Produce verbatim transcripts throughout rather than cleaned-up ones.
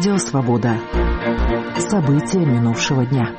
Радио «Свобода». События минувшего дня.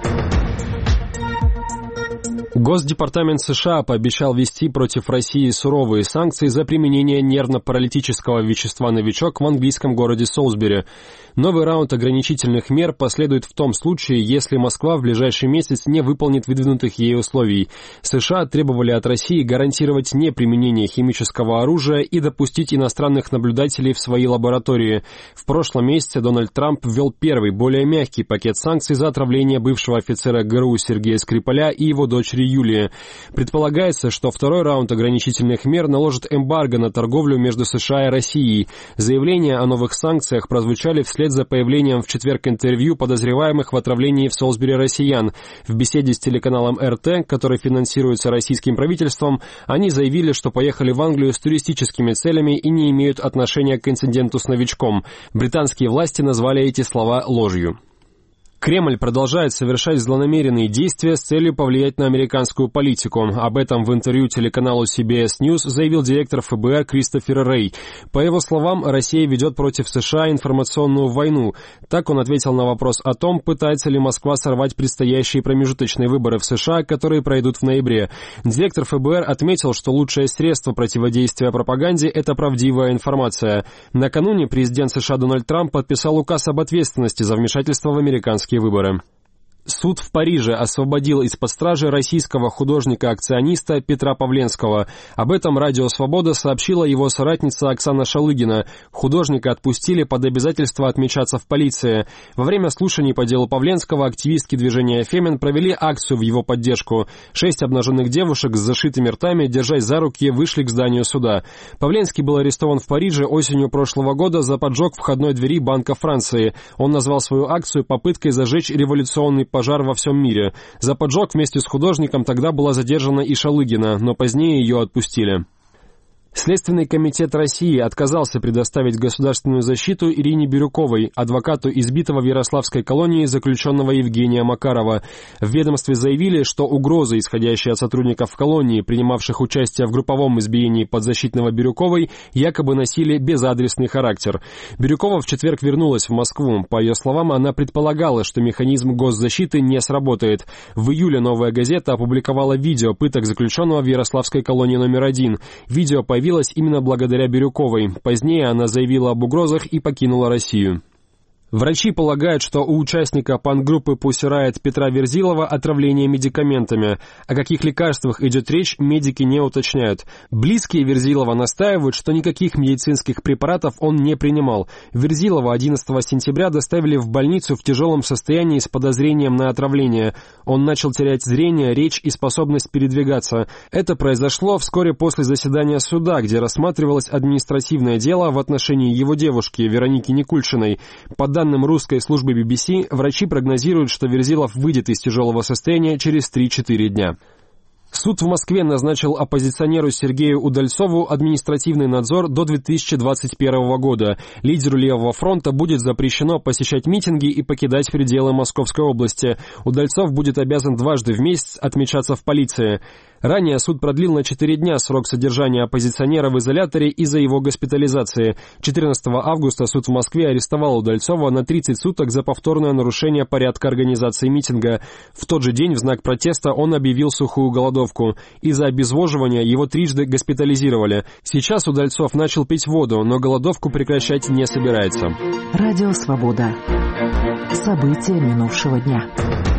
Госдепартамент США пообещал ввести против России суровые санкции за применение нервно-паралитического вещества «Новичок» в английском городе Солсбери. Новый раунд ограничительных мер последует в том случае, если Москва в ближайший месяц не выполнит выдвинутых ей условий. США требовали от России гарантировать неприменение химического оружия и допустить иностранных наблюдателей в свои лаборатории. В прошлом месяце Дональд Трамп ввел первый, более мягкий пакет санкций за отравление бывшего офицера ГРУ Сергея Скрипаля и его дочери Юлии. Предполагается, что второй раунд ограничительных мер наложит эмбарго на торговлю между США и Россией. Заявления о новых санкциях прозвучали вслед за появлением в четверг интервью подозреваемых в отравлении в Солсбери россиян. В беседе с телеканалом эр тэ, который финансируется российским правительством, они заявили, что поехали в Англию с туристическими целями и не имеют отношения к инциденту с «Новичком». Британские власти назвали эти слова ложью. Кремль продолжает совершать злонамеренные действия с целью повлиять на американскую политику. Об этом в интервью телеканалу си би эс News заявил директор эф бэ эр Кристофер Рэй. По его словам, Россия ведет против США информационную войну. Так он ответил на вопрос о том, пытается ли Москва сорвать предстоящие промежуточные выборы в США, которые пройдут в ноябре. Директор эф бэ эр отметил, что лучшее средство противодействия пропаганде – это правдивая информация. Накануне президент США Дональд Трамп подписал указ об ответственности за вмешательство в американские выборы. Суд в Париже освободил из-под стражи российского художника-акциониста Петра Павленского. Об этом «Радио Свобода» сообщила его соратница Оксана Шалыгина. Художника отпустили под обязательство отмечаться в полиции. Во время слушаний по делу Павленского активистки движения «Фемен» провели акцию в его поддержку. Шесть обнаженных девушек с зашитыми ртами, держась за руки, вышли к зданию суда. Павленский был арестован в Париже осенью прошлого года за поджог входной двери Банка Франции. Он назвал свою акцию попыткой зажечь революционный пожар во всем мире. За поджог вместе с художником тогда была задержана и Шалыгина, но позднее ее отпустили. Следственный комитет России отказался предоставить государственную защиту Ирине Бирюковой, адвокату избитого в Ярославской колонии заключенного Евгения Макарова. В ведомстве заявили, что угрозы, исходящие от сотрудников колонии, принимавших участие в групповом избиении подзащитного Бирюковой, якобы носили безадресный характер. Бирюкова в четверг вернулась в Москву. По ее словам, она предполагала, что механизм госзащиты не сработает. В июле «Новая газета» опубликовала видео пыток заключенного в Ярославской колонии номер один. Видео появилось именно благодаря Бирюковой. Позднее она заявила об угрозах и покинула Россию. Врачи полагают, что у участника панк-группы Pussy Riot Петра Верзилова отравление медикаментами. О каких лекарствах идет речь, медики не уточняют. Близкие Верзилова настаивают, что никаких медицинских препаратов он не принимал. Верзилова одиннадцатого сентября доставили в больницу в тяжелом состоянии с подозрением на отравление. Он начал терять зрение, речь и способность передвигаться. Это произошло вскоре после заседания суда, где рассматривалось административное дело в отношении его девушки Вероники Никульшиной. По данным русской службы би би си, врачи прогнозируют, что Верзилов выйдет из тяжелого состояния через три-четыре дня. Суд в Москве назначил оппозиционеру Сергею Удальцову административный надзор до две тысячи двадцать первого года. Лидеру Левого фронта будет запрещено посещать митинги и покидать пределы Московской области. Удальцов будет обязан дважды в месяц отмечаться в полиции. Ранее суд продлил на четыре дня срок содержания оппозиционера в изоляторе из-за его госпитализации. четырнадцатого августа суд в Москве арестовал Удальцова на тридцать суток за повторное нарушение порядка организации митинга. В тот же день в знак протеста он объявил сухую голодовку. Из-за обезвоживания его трижды госпитализировали. Сейчас Удальцов начал пить воду, но голодовку прекращать не собирается. Радио «Свобода». События минувшего дня.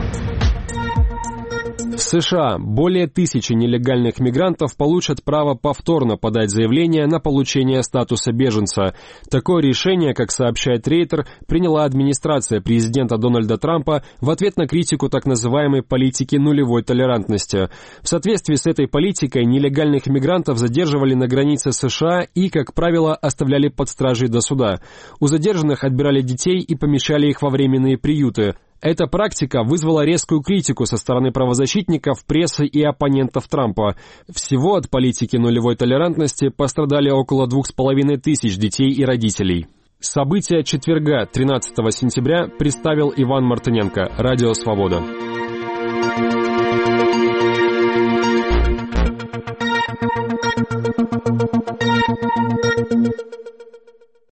В США более тысячи нелегальных мигрантов получат право повторно подать заявление на получение статуса беженца. Такое решение, как сообщает Рейтер, приняла администрация президента Дональда Трампа в ответ на критику так называемой политики нулевой толерантности. В соответствии с этой политикой нелегальных мигрантов задерживали на границе США и, как правило, оставляли под стражей до суда. У задержанных отбирали детей и помещали их во временные приюты. Эта практика вызвала резкую критику со стороны правозащитников, прессы и оппонентов Трампа. Всего от политики нулевой толерантности пострадали около двух с половиной тысяч детей и родителей. События четверга, тринадцатого сентября, представил Иван Мартыненко. Радио «Свобода».